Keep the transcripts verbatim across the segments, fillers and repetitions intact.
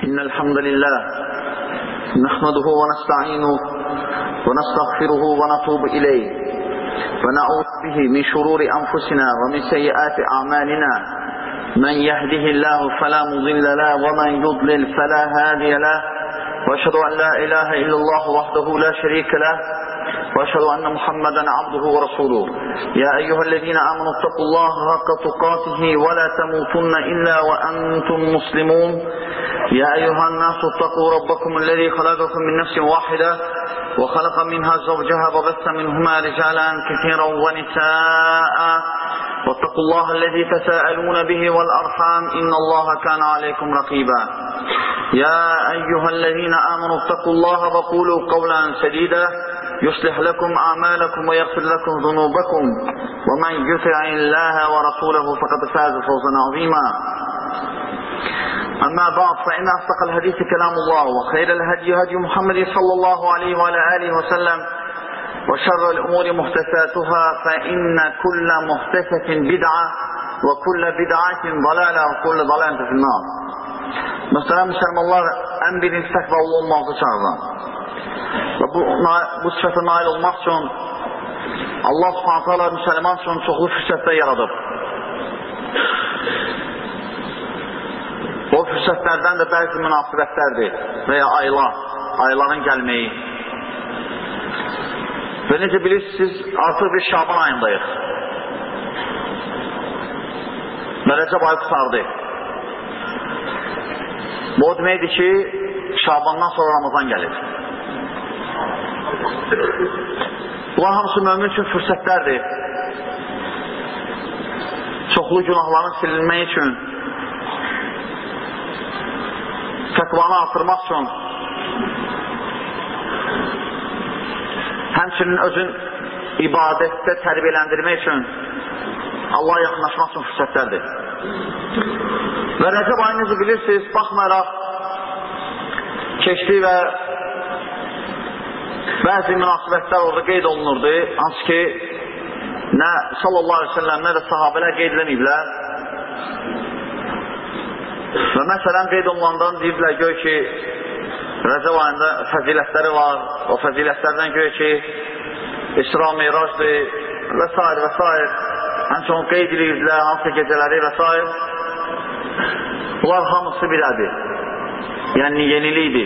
إن الحمد لله نحمده ونستعينه ونستغفره ونتوب إليه ونعوذ به من شرور أنفسنا ومن سيئات أعمالنا من يهده الله فلا مضل له ومن يضلل فلا هادي له وأشهد أن لا إله إلا الله وحده لا شريك له وأشهد أن محمدا عبده ورسوله يا أيها الذين آمنوا اتقوا الله حق تقاته ولا تموتن إلا وأنتم مسلمون يا أيها الناس اتقوا ربكم الذي خلقكم من نفس واحدة وخلق منها زوجها وبث منهما رجالا كثيرا ونساء واتقوا الله الذي تساءلون به والأرحام إن الله كان عليكم رقيبا يا أيها الذين آمنوا اتقوا الله وقولوا قولا سديدا يصلح لكم أعمالكم ويغفر لكم ذنوبكم ومن يطع الله ورسوله فقد فاز فوزا عظيما أما بعد فإن أصدق الحديث كلام الله وخير الهدي هدي محمد صلى الله عليه وعلى آله وسلم وشر الأمور محدثاتها فإن كل محدثة بدعة وكل بدعة ضلالة وكل ضلالة في النار. Mesela Müslümanlar en birinci takvalı olmazı çağırır. Ve bu, bu sıfata nail olmaq üçün Allah subhanahu teala Müslüman üçün çoxlu fürsətlər yaradıb. O fürsətlərdən də bəzi münasibətlərdir və ya aylar, ayların gəlməyi. Və necə bilirsiniz, artıq bir Şaban ayındayıq. Və Rəcəb ayı qısardı. Bu o deməkdir ki, Şabandan sonra Ramazan gəlir. Bunlar hamısı mömin üçün fürsətlərdir. Çoxlu günahların silinmək üçün, təqvanı artırmaq üçün, həmçinin özün ibadətdə tərbiyələndirmək üçün, Allah'a yaxınlaşmaq üçün fürsətlərdir. Və Rəcəb ayınızı bilirsiniz, baxmayaraq keçdi və bəzi münasibətlər orada qeyd olunurdu, hansı ki, nə sallallahu aleyhi ve sellem, nə də sahabələr qeyd edilməyiblər. Və məsələn, qeyd olunandan deyiblər, gör ki, Rəcəb ayında fəzilətləri var, o fəzilətlərdən gör ki, İsra Meyracdır və s. və s. Həmçinin qeyd edirdilər, hansı gecələri və s. Bunlar hamısı bilədir. Yəni, yenilikdir.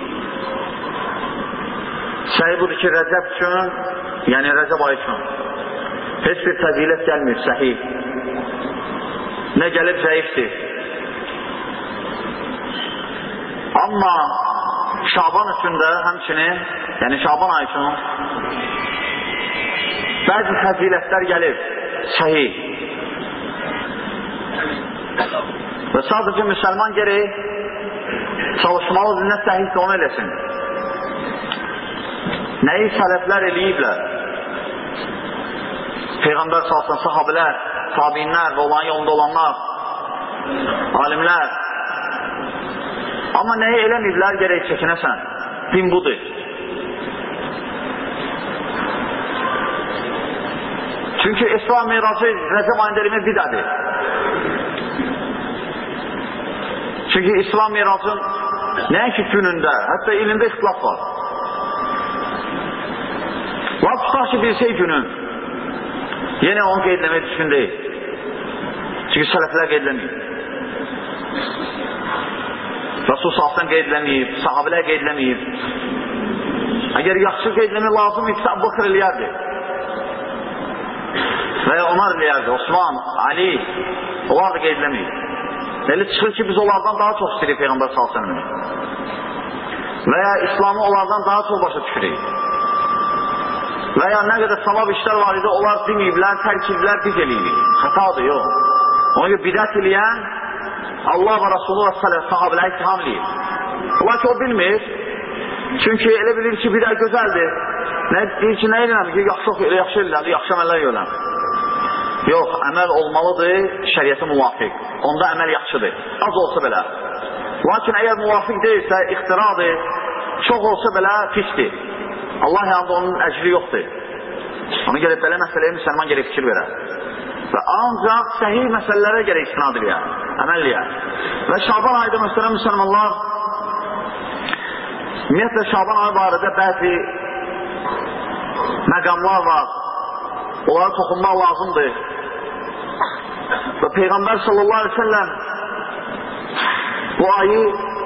Səhi budur ki, Rəcəb üçün, yəni Rəcəb ayı üçün heç bir fəzilət gəlmir, səhi. Nə gəlib zəifdir. Amma Şaban üçün də həmçinin, yəni Şaban ayı üçün bəzi fəzilətlər gəlib, səhih. Və sadəcə müsəlman gərək çalışmalıdır, nə səhihsə onu eləsin. Nəyi sələflər eləyiblər? Peyğəmbər salsın, sahabələr, tabinlər və olan yolunda olanlar, alimlər. Amma nəyi eləməyiblər, gərək çəkinəsən. Din budur. Çünki İsra Meyracı Rəcəb ayında eləmək bidədir. Çünki İsra Meyracın nəinki günündə, hətta ilində ixtilaf var. Var tutaq ki, bilsək günün, yenə onu qeydləmək düşkün deyil. Çünki sələflər qeydləməyib. Rasul salsan qeydləməyib, sahabələr qeydləməyib. Əgər yaxşı qeydləmək lazım isə Əbu Bakır eləyərdi. Və ya Ömər eləyərdi, Osman, Ali, onlar da qeydləməyib. Elə çıxır ki, biz onlardan daha çox istəyirik Peyğəmbər salsan. Və ya İslamı onlardan daha çox başa düşürük. Və ya nə qədər savab işlər var idi, onlar deməyiblər, tərkiblər, biz eləyirik. Xətadır, yox. Ona görə bidət eləyən Allah və Rasulü və sahabələr ittiham eləyir. Ola ki, o bilmir. Çünki elə bilir ki, bidət gözəldir. Nə deyir ki, nə eləyəm ki, yaxşı eləyəm, yaxşı əməllər eləyəm. Yox, əməl olmalıdır, şəriyyətə müvafiq. Onda əməl yaxşıdır. Az olsa belə. Lakin əgər müvafiq deyilsə, ixtiradır, çox olsa belə pisdir. Allah yanında onun əcri yoxdur. Ona görə belə məsələyə müsəlman gərək fikir verər. Və ancaq səhih məsələlərə gərək istinad edir, əməl edir. Və Şaban ayda məsələn müsəlmanlar Ümumiyyətlə, Şaban ayı barədə bəzi məqamlar var. Onlara toxunmaq lazımdır. Və Peyğəmbər sallallahu aleyhi ve sellem bu ayı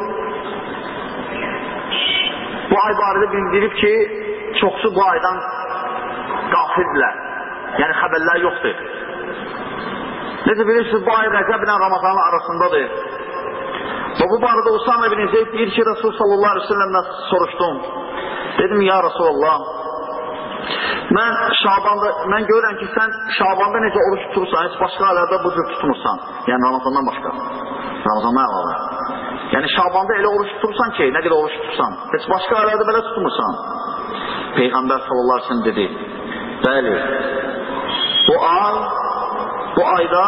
bu ay barədə bildirib ki, çoxsu bu aydan qafildirlər. Yəni, xəbərlər yoxdur. Necə bilirsiniz, bu ay Rəcəb ilə Ramazanın arasındadır. Və bu barədə Usame ibn Zeyd deyir ki, Rasul sallallahu aleyhi ve sellem'dən soruşdum. Dedim, ya Rasulallah, mən Şabanda, mən görürəm ki, sən Şabanda necə oruç tutursan, heç başqa aylarda bu cür tutmursan. Yəni, Ramazandan başqa. Ramazandan əlavə. Yəni, Şabanda elə oruç tutursan ki, nə qədər oruç tutursan, heç başqa aylarda belə tutmursan. Peyğəmbər sallallahu aleyhi ve sellem dedi, bəli, bu ay, bu ayda,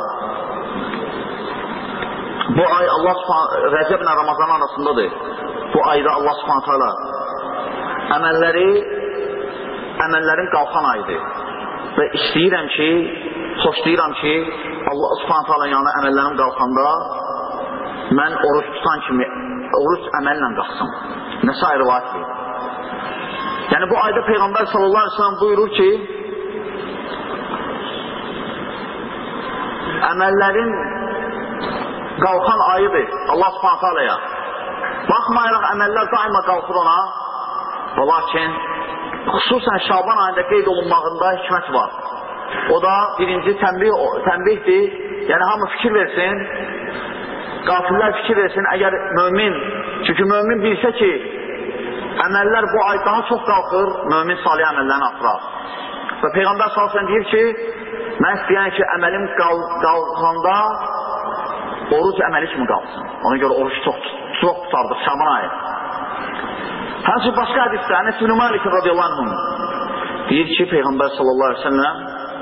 bu ay Allah Rəcəb ilə Ramazan arasındadır. Bu ayda Allah subhanət hala əməlləri, əməllərin qalxan ayıdır. Və istəyirəm ki, xoşlayıram ki, Allah subhanət hala yanına əməllərim qalxanda, mən oruç tutan kimi, oruç əməllə qalxsın. Nəsə rivayətdir. Yəni, bu ayda Peyğəmbər sallallahu aleyhi ve sellem buyurur ki, əməllərin qalxan ayıdır Allah subhanət halaya. Baxmayaraq əməllər daima qalxır ona. Və lakin, xüsusən Şaban ayında qeyd olunmağında hikmət var. O da birinci tənbih, tənbihdir. Yəni, hamı fikir versin, qafillər fikir versin, əgər mömin, çünki mömin bilsə ki, əməllər bu ay daha çox qalxır, mömin salih əməllərini artırar. Və Peyğəmbər sallallahu aleyhi ve sellem deyir ki, mən istəyən ki, əməlim qalxanda oruc əməli kimi qalsın. Ona görə oruç çox, çox tutardıq Şaban ayı. Həmçin başqa hədisdə Ənəs ibn Malik radiyallahu anh deyir ki, Peyğəmbər sallallahu aleyhi ve sellem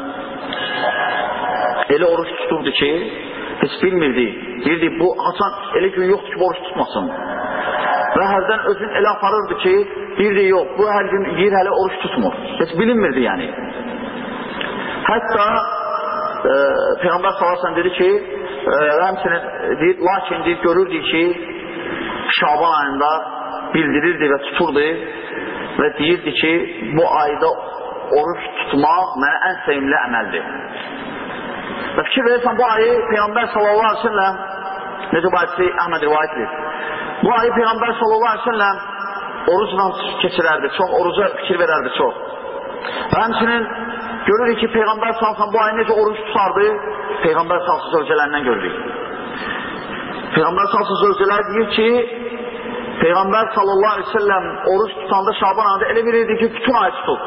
elə oruç tuturdu ki, heç bilmirdi. Deyirdi, bu haçan elə gün yoxdur ki, oruç tutmasın. Və hərdən özün elə aparırdı ki, deyirdi, yox, bu hər gün yiyir, hələ oruç tutmur. Heç bilinmirdi yəni. Hətta e, Peyğəmbər sallallahu aleyhi ve sellem dedi ki, e, həmçinin, deyir, lakin deyir, görürdü ki, Şaban ayında bildirirdi və tuturdu və deyirdi ki, bu ayda oruç tutmaq mənə ən sevimli əməldir. Və fikir verirsən, bu ayı Peyğəmbər sallallahu aleyhi ve sellem, necə bu ayısı Əhməd rivayətdir, bu ayı Peyğəmbər sallallahu aleyhi ve sellem orucla keçirərdi, çox, oruca fikir verərdi çox. Və həmçinin görürük ki, Peyğəmbər sallallahu aleyhi ve sellem bu ayı necə oruç tutardı, Peyğəmbər sallallahu aleyhi ve sellem zövcələrindən görürük. Peyğəmbər sallallahu aleyhi ve sellem zövcələr deyir ki, Peyğəmbər sallallahu aleyhi ve sellem oruç tutanda Şaban ayında elə bilirdi ki, bütün ayı tutub.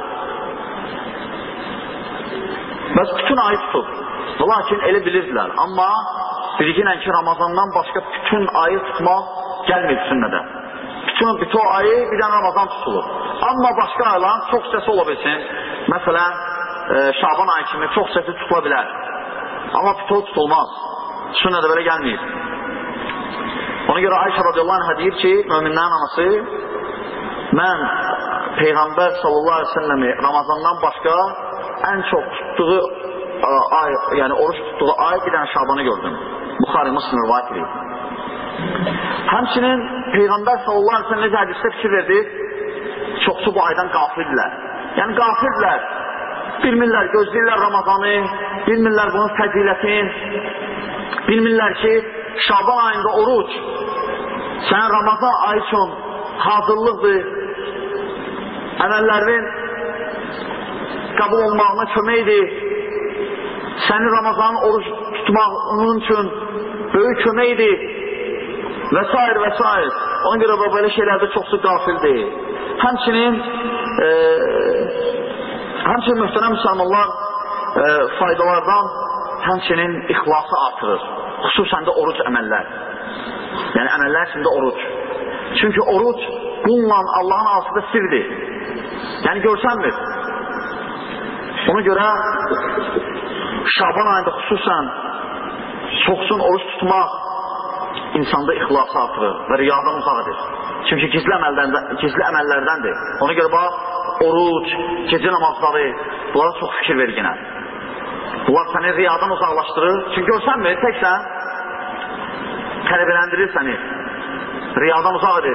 Bəs bütün ayı tutub. Lakin elə bilirdilər. Amma bilginən ki, Ramazandan başqa bütün ayı tutmaq gəlmir sünnədə. Bütün, bütün ayı bir dən Ramazan tutulur. Amma başqa ayılan çox səsi ola bilsin. Məsələn, e, Şaban ayı kimi çox səsi tutula bilər. Amma bütün tutulmaz. Sünnədə belə gəlmir. Ona görə Ayşə radiyallahu anh deyir ki, möminlərin anası, mən Peyğəmbər sallallahu aleyhi ve selləmi Ramazandan başqa ən çox tutduğu ay, yəni oruç tutduğu ay bir dənə Şabanı gördüm. Buxari Müslim rivayət edir. Həmçinin Peyğəmbər sallallahu aleyhi ve sellem necə hədisdə fikir verdi, çoxsu bu aydan qafildirlər. Yəni qafildirlər, bilmirlər, gözləyirlər Ramazanı, bilmirlər bunun fəzilətin, bilmirlər ki, Şaban ayında oruç sənin Ramazan ayı üçün hazırlıqdır, əməllərin qəbul olmağına köməkdir, səni Ramazanın oruç tutmağının üçün böyük köməkdir və s. və s. Ona görə belə şeylərdə çoxsu qafildir. Həmçinin e, həmçinin mühtərəm müsəlmanlar e, faydalardan həmçinin ixlası artırır. Xüsusən də oruc əməllər. Yəni əməllər içində oruc. Çünki oruc bununla Allahın arasında sirdir. Yəni görsənmir. Ona görə Şaban ayında xüsusən çoxsun oruç tutmaq insanda ixlası artırır və riyadan uzaq edir. Çünki gizli, gizli əməllərdəndir. Ona görə bax, oruc, gecə namazları, bunlara çox fikir verir yenə. Bunlar səni riyadan uzaqlaşdırır. Çünki görsənmir, təksən qələbələndirir səni. Riyadan uzaq edir.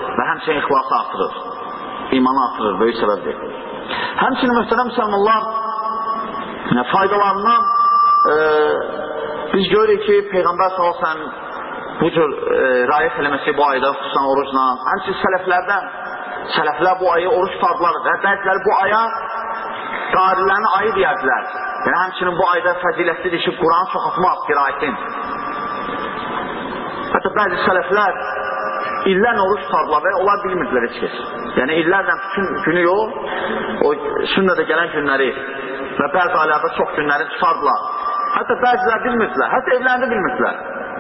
və həmçinin ixlası artırır. İmanı artırır, böyük səbəbdir. Həmçinin mühtərəm müsəlmanlar faydalarından e, biz görürük ki, Peyğəmbər sallallahu əleyhi və səlləm bu cür e, rayət eləməsi bu ayda, xüsusən orucla, həmçinin sələflərdən, sələflər bu ayı oruç tutardılar və bəziləri bu aya qarilərin ayı deyərdilər. Yəni, həmçinin bu ayda fəzilətlidir ki, Quran çoxaltmaq, qirayətin. Hətta bəzi sələflər illərlə oruç tutardılar və onlar bilmirdilər heç kəs. Yəni, illərlə bütün günü yox, o sünnədə gələn günləri və bəzi aylarda çox günləri tutardılar. Hətta bəzilər bilmirdilər, hətta evlərində bilmirdilər.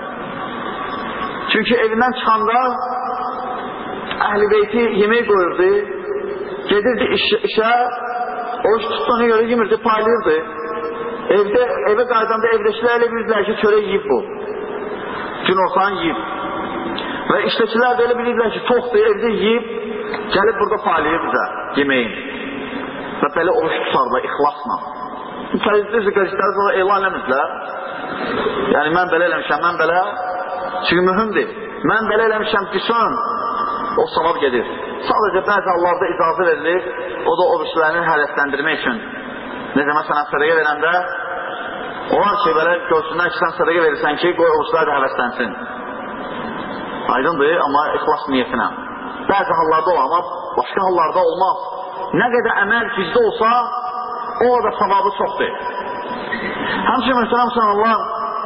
Çünki evindən çıxanda əhl-i beyti yemək qoyurdu, gedirdi iş, işə, oruç tutduğuna görə yemirdi, paylayırdı. Evdə, evə qaydanda evdəkilər elə bilirdilər ki, çörək yiyib bu. Gün olsan yiyib. Və işdəkilər də elə bilirdilər ki, toxdur, evdə yiyib, gəlib burada paylayır bizə yeməyin. Və belə oruç tutarlar, ixlasla. Təzdir qəzetləri sonra elan eləmirdilər. Yəni, mən belə eləmişəm, mən belə. Çünki mühümdir. Mən belə eləmişəm desən, o savab gedir. Sadəcə bəzi hallarda icazə verilir, o da oruçlarını hərəsləndirmək üçün. Necə məsələn, sədəqə verəndə, olar ki, belə görsünlər ki, sən sədəqə verirsən ki, qoy oruçlar da həvəslənsin. Aydındır, amma ixlas niyyətinə. Bəzi hallarda o, amma başqa hallarda olmaz. Nə qədər əməl gizli olsa, o da savabı çoxdur. Həmçinin mühtərəm müsəlmanlar,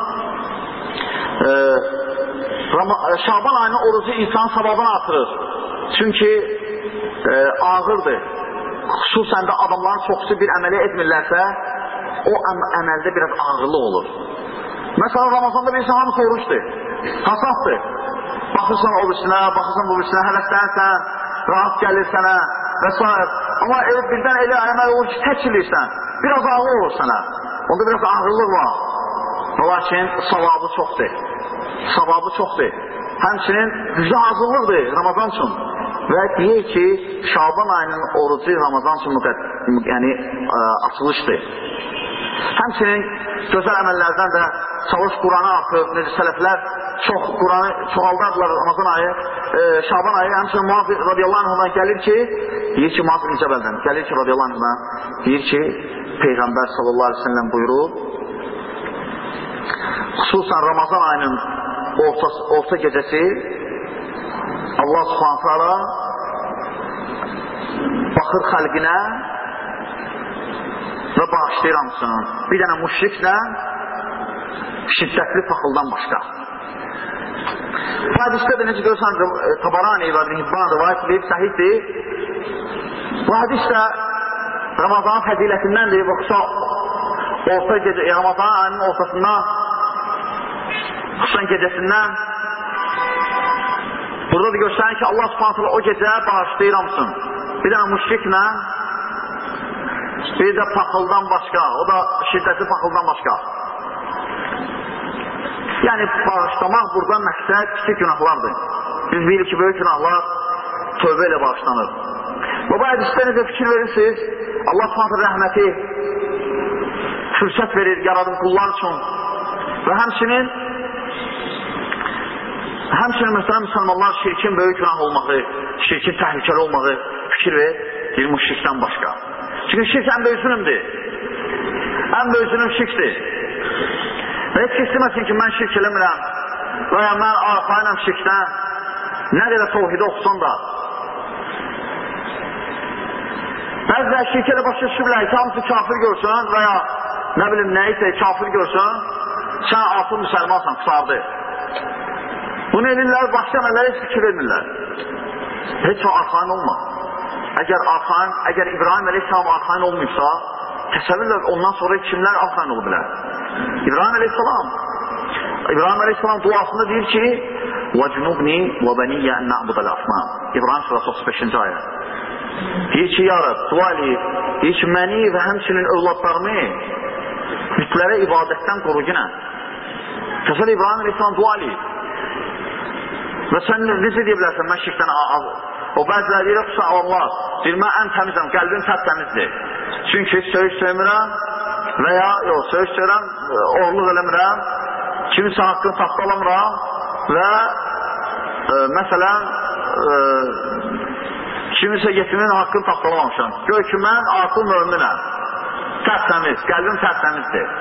e, Şaban ayının orucu insanın savabını artırır. Çünki e, ağırdır. Xüsusən də adamların çoxsu bir əməli etmirlərsə, o əm əməldə biraz ağırlıq olur. Məsələn, Ramazanda bir insan hamısı oruçdur, hasatdır. Baxırsan oruçuna, baxırsan oruçuna, həvəslənsən, rahat gəlir sənə və s. Amma ev birdən elə əməl olur ki, tək ilirsən, biraz ağır olur sənə. Onda biraz ağırlıq var. Lakin savabı çoxdur. Savabı çoxdur. Həmçinin güclü hazırlıqdır Ramazan üçün. Və deyək ki, Şaban ayının orucu Ramazan üçün yəni, ə, açılışdır. Həmçinin gözəl əməllərdən də çalış Quranı artır. Necə sələflər çox Quranı çoxaldardılar Ramazan ayı, e, Şaban ayı. Həmçinin Muaz radiyallahu anhdan gəlir ki, deyir ki, Muaz bin Cəbəldən gəlir ki, radiyallahu anhdan, deyir ki, Peyğəmbər sallallahu aleyhi ve sellem buyurub, xüsusən Ramazan ayının orta, orta gecəsi Allah subhanahu ta'ala baxır xəlqinə və bağışlayır hamısını. Bir dənə müşriklə şiddətli paxıldan başqa. Bu hədisdə də necə görürsən, Tabarani və İbn Hibban rivayət edib, səhiddir. Bu hədis də Ramazanın fəzilətindəndir. Orta gecə, Ramazanın ayının ortasından, xüsusən gecəsindən burada da göstərir ki, Allah subhanətlə o gecə bağışlayır hamısın. Bir dənə müşriklə bir də paxıldan başqa, o da şiddətli paxıldan başqa. Yəni, bağışlamaq burada məqsəd kiçik günahlardır. Biz bilirik ki, böyük günahlar tövbə ilə bağışlanır. Və bu hədisdə necə fikir verirsiniz? Allah subhanətlə rəhməti fürsət verir yaradım qullar üçün. Və həmçinin həmçinin müstərəm müsəlmanlar şirkin böyük günah olmağı, şirkin təhlükəli olmağı fikir verir, deyil müşrikdən başqa. Çünki şirk ən böyük zülümdür. Ən böyük zülüm şirkdir. Və heç kəs deməsin ki, mən şirk eləmirəm və ya mən arxayınam şirkdən, nə qədər tohidi oxusan da. Bəzilər şirk elə başa düşürlər ki, hamısı kafir görsün və ya nə bilim nə isə kafir görsün, sən asıl müsəlmansan, qısardı. Bunu edirlər, başqa əməllərə heç fikir vermirlər. Heç o arxayın olma. Əgər arxayın, əgər İbrahim əleyhissalam arxayın olmuysa, təsəvvürlər ondan sonra kimlər arxayın olub bilər? İbrahim əleyhissalam İbrahim əleyhissalam duasında deyir ki وَجْنُبْنِي وَبَنِيَّ اَنْ نَعْبُدَ الْأَصْنَامِ İbrahim surası otuz beşinci ayət. Deyir ki, ya Rab, dua eləyib, deyir ki, məni və həmçinin övladlarımı bütlərə ibadətdən qoru günə. Təsəvvür İbrahim əleyhissalam dua eləyib. Və sən necə deyə bilərsən, mən şirkdən azır. O bəzilər deyir, xüsusən Allah, deyir, mən ən təmizəm, qəlbim təmizdir. Çünki söyüş söymürəm və ya, yox, söyüş söyrəm, oğurluq eləmirəm, kimisə haqqını taxta alamıram və e, məsələn, e, kimisə yetimin haqqını tapdalamamışam. Gör ki, mən artıq möminəm. Tərtəmiz, qəlbim tərtəmizdir.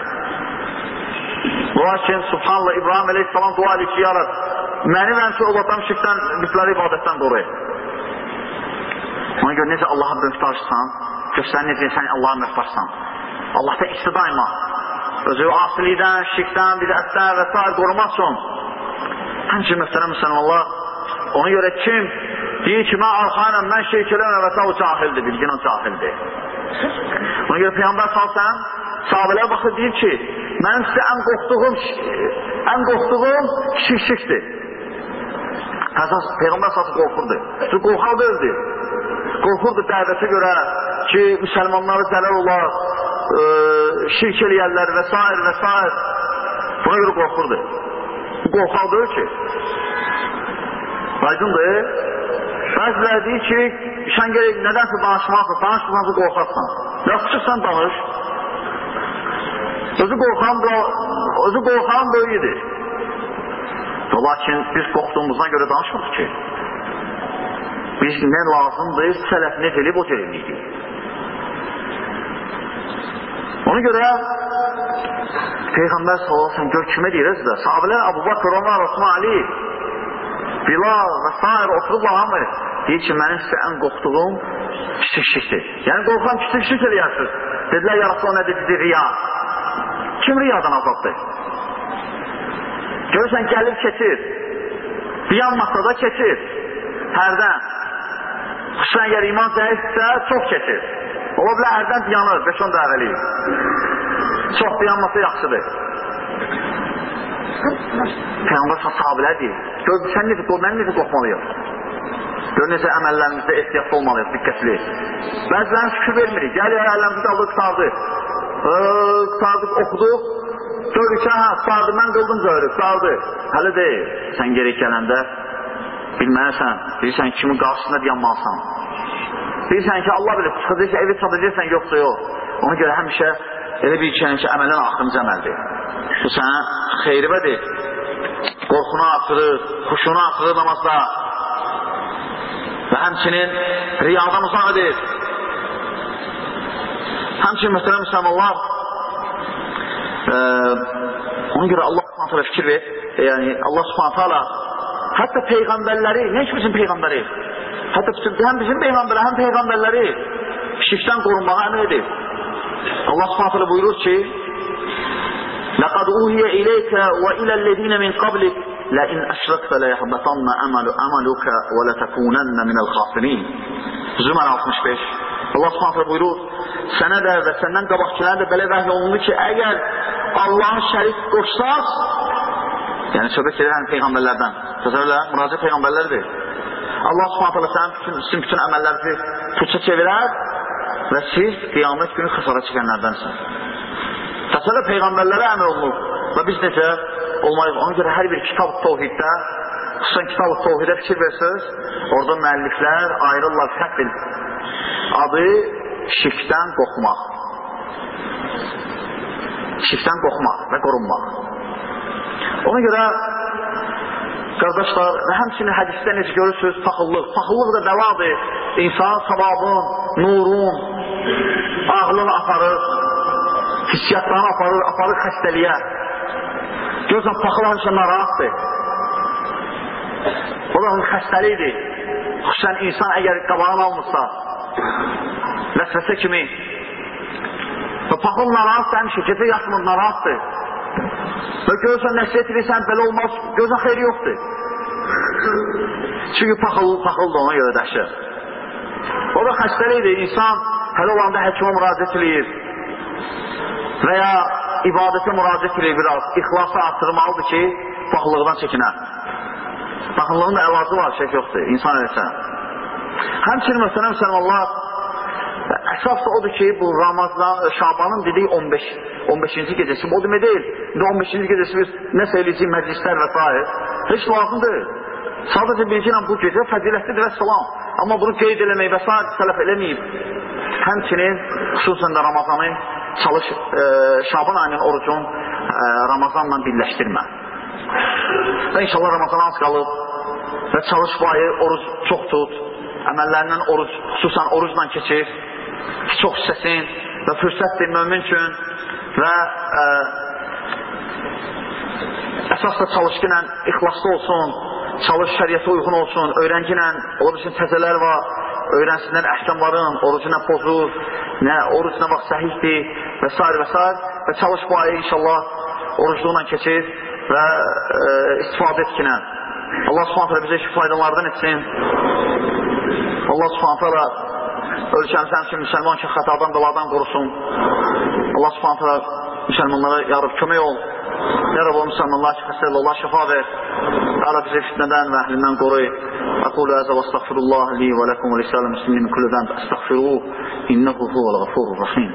Lakin, subhanallah, İbrahim əleyhissalam dua edir ki, yarad, məni və həmçə oladam şirkdən, bütləri ibadətdən qoruyur. Ona görə necə Allaha möhtaçsan, göstərin necə sən Allaha möhtaçsan. Allahda ikisi daima. Özü asilikdən, şirkdən, bidətdən və s. qorumaq üçün. Həmçin möhtərəm müsəlmanlar, ona görə kim deyir ki, mən arxayınam, mən şirk eləməm və s. o cahildir, bilgin o cahildir. Ona görə Peyğəmbər salsam, sahabələr baxır, deyir ki, mənim sizə ən qorxduğum, ən qorxduğum şirkdir. Əsas Peyğəmbər salsam qorxurdu. Çünki qorxaq deyildi. Qorxurdu dəvətə görə ki, müsəlmanları zələr olar, e, şirk eləyərlər və s. və s. Buna görə qorxurdu. Bu qorxaq deyil ki. Aydındır. Bəziləri deyir ki, sən gerək nədənsə danışmazsın, danışmazsın qorxarsan. Yaxşısan danış. Özü qorxan özü qorxan böyüdür. Lakin biz qorxduğumuzdan görə danışmırıq ki. Biz nə lazımdır, sələf nə delib o deliblik. Ona görə Peyğəmbər sallallahu əleyhi və səlləm gör kimə deyirəz də, sahabələr Əbu Bakr, Ömər, Osman, Ali, Bilal və s. oturublar hamı deyir ki, mənim sizə ən qorxduğum kiçik şirkdir. Yəni qorxan kiçik şirk eləyərsiniz. Dedilər, yarası o nədir? Dedi, riya. Kim riyadan azaddır? Görürsən, gəlir keçir. Bir yan masada keçir. Hərdən. Xüsusən əgər iman zəifdirsə, çox keçir. Ola bilər, hərdən dayanır, beş on dəvəli. Çox dayanması yaxşıdır. Peyğəmbər sahabələr deyir. Gör, sən necə, mən necə qorxmalıyım? Gör, necə əməllərimizdə ehtiyatlı olmalıyıq, diqqətli. Bəzilərin fikir vermirik. Gəlir, əllərimizdə aldı, qıtardı. Qıtardık, oxuduq. Görür ki, hə, qıtardı, mən qıldım zöhrü, qıtardı. Hələ deyil. Sən gerək gələndə bilməlisən, bilirsən kimin qarşısında dayanmalısan. Bilirsən ki, Allah bilir, çıxacaqsa, evi çatacaqsan, yoxsa yox. Ona görə həmişə elə bir ki, əməlin axırıncı əməldir. Bu sənə xeyribədir. Qorxunu artırır, xuşunu artırır namazda. Və həmçinin riyadan uzaq edir. Həmçinin mühtərəm müsəlmanlar, e, ona görə Allah subhanət hələ fikir ver. Yəni, Allah subhanət hələ hətta peyğəmbərləri, nə heç bizim peyğəmbəri? Hətta həm bizim peyğəmbərləri, həm peyğəmbərləri şirkdən qorunmağa əmr edir. Allah subhanət hələ buyurur ki, لَقَدْ أُوهِيَ إِلَيْكَ وَإِلَى الَّذِينَ مِنْ قَبْلِكَ لَإِنْ أَشْرَكْتَ لَيَحْبَطَنَّ عَمَلُكَ وَلَتَكُونَنَّ مِنَ الْخَاسِرِينَ. Zümər altmış beş. Allah subhanət hələ buyurur, sənə də və səndən qabaqçılara da belə vəhy olundu ki, əgər Allahın şərik qoşsaz, yəni söhbət edir həm peyğəmbərlərdən, təsəvvürlə, müraciət peyğəmbərlərdir. Allah subhanət hələ sənin bütün, sizin bütün əməllərinizi puça çevirər və siz qiyamət günü xəsara çəkənlərdənsin. Təsəvvürlə peyğəmbərlərə əmr olunur və biz necə olmayıq. Ona görə hər bir kitab-ı təvhiddə, xüsusən kitab-ı təvhidə fikir versiniz, orada müəlliflər ayrılırlar fərqdir. Adı şirkdən qorxmaq. Şirkdən qorxmaq və qorunmaq. Ona görə qardaşlar, və həmçinin hədisdə necə görürsünüz, paxıllıq. Paxıllıq da bəladır. İnsanın savabın, nurun, ağlını aparır, hissiyatlarını aparır, aparır xəstəliyə. Görürsən, paxıl həmişə narahatdır. O da xəstəlikdir. Xüsusən insan əgər qabağını almışsa, vəsvəsə kimi. Və paxıl narahatdır, həmişə gecə yatmır, narahatdır. Və görürsən, nəsiyyət edirsən, belə olmaz, görürsən, xeyri yoxdur. Çünki paxıl, paxıldır ona görə dəşir. O da xəstəlikdir. İnsan hələ olanda həkimə müraciət edir və ya ibadətə müraciət edir biraz. İxlası artırmalıdır ki, paxıllıqdan çəkinər. Paxıllığın da əlacı var, şey yoxdur, insan eləsə. Həmçinin məsələn, müsəlmanlar, əsas da odur ki, bu Ramazan, Şabanın dediyi on beş, on beşinci gecəsi, o demək deyil. İndi on beşinci gecəsi biz nəsə eləyəcək məclislər və s. Heç lazım deyil. Sadəcə bilginlə bu gecə fəzilətlidir və salam. Amma bunu qeyd eləmək və s. sələf eləməyib. Həmçinin, xüsusən də Ramazanı çalış, e, Şaban ayının orucun e, Ramazanla birləşdirmə. Və inşallah Ramazan az qalıb. və çalış bu ayı oruc çox tut, əməllərindən oruc, xüsusən orucla keçir, çox hissəsin və fürsətdir mömin üçün və ə, əsas da çalışqı ilə ixlaslı olsun, çalış şəriyyətə uyğun olsun, öyrənci ilə, oruc üçün təzələr var, öyrənsinlər əhkamların, orucu nə pozur, nə oruc nə vaxt səhihdir və s. və s. və çalış bu ayı inşallah orucluğuna keçir və ə, istifadə etkinə. Allah subhanətlə bizə işi faydalardan etsin. Allah subhanətlə ölkəmizə həmçin müsəlman ki, xətadan, bəladan qorusun. Allah subhanətlə müsəlmanlara yarıb kömək ol. Yarab o müsəlmanlar ki, xəstələ Allah şəfa ver. Allah bizi fitnədən və əhlindən qoruy. Aqulu əzə və əstəğfirullah li və ləkum və lisələ müslimin kullu zəmb əstəğfiruhu innəhu huvəl ğafurur rahim.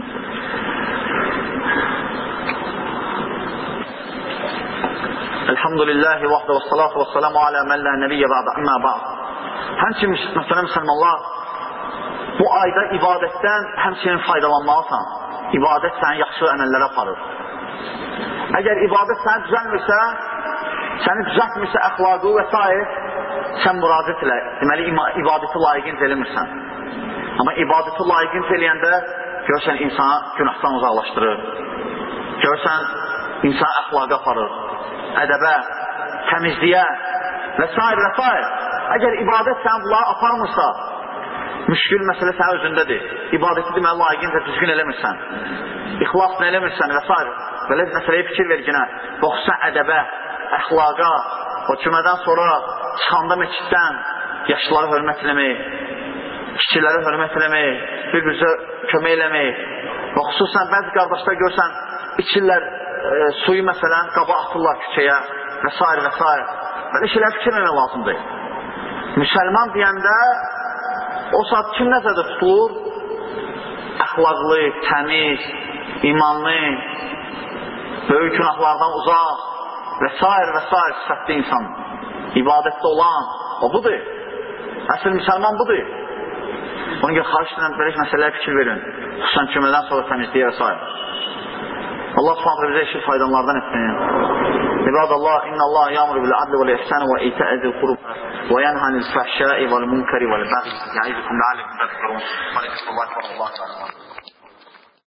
Elhamdülillahi vahdə və salatu və salamu alə mən lə nəbiyyə bə'də əmmə bə'd. Həmçin, məsələn, müsəlmanlar, bu ayda ibadətdən həmçinin faydalanmalısan. İbadət səni yaxşı əməllərə aparır. Əgər ibadət səni düzəlmirsə, səni düzəltmirsə əxlaqı və s. sən müraciət ilə, deməli, ibadəti layiqincə eləmirsən. Amma ibadəti layiqincə eləyəndə görsən insana günahdan uzaqlaşdırır. Görsən insana əxlaqa aparır. Ədəbə, təmizliyə və s. və s. Əgər ibadət sən bunları aparmırsa, müşkül məsələ sənin özündədir. İbadəti deməli layiqincə düzgün eləmirsən, ixlasla eləmirsən və s. Belə məsələyə fikir verginə, yoxsa ədəbə, əxlaqa, o cümədən sonra çıxanda məsciddən yaşlıları hörmət eləmək, kiçiləri hörmət eləmək, bir-birizə kömək eləmək və xüsusən bəzi qardaşlar görsən, içirlər e, suyu məsələn, qaba atırlar küçəyə və s. və s. Belə şeylər fikirləmək lazımdır. Müsəlman deyəndə o saat kim nəzərdə tutulur? Əxlaqlı, təmiz, imanlı, böyük günahlardan uzaq və s. və s. sifətli insan, ibadətdə olan, o budur. Əsl müsəlman budur. Onun görə xarş edən belə məsələyə fikir verin. Xüsusən cümədən sonra təmizliyə və s. Allah subhanətlə bizə işi faydalardan etsin. İbadallah, innallah ya'muru bil adli vel ihsani ve ita'i zil qurba ve yenha anil fahşai vel munkari vel baghi. Ya'izukum la'allakum tadhkurun. Wa lillahi wa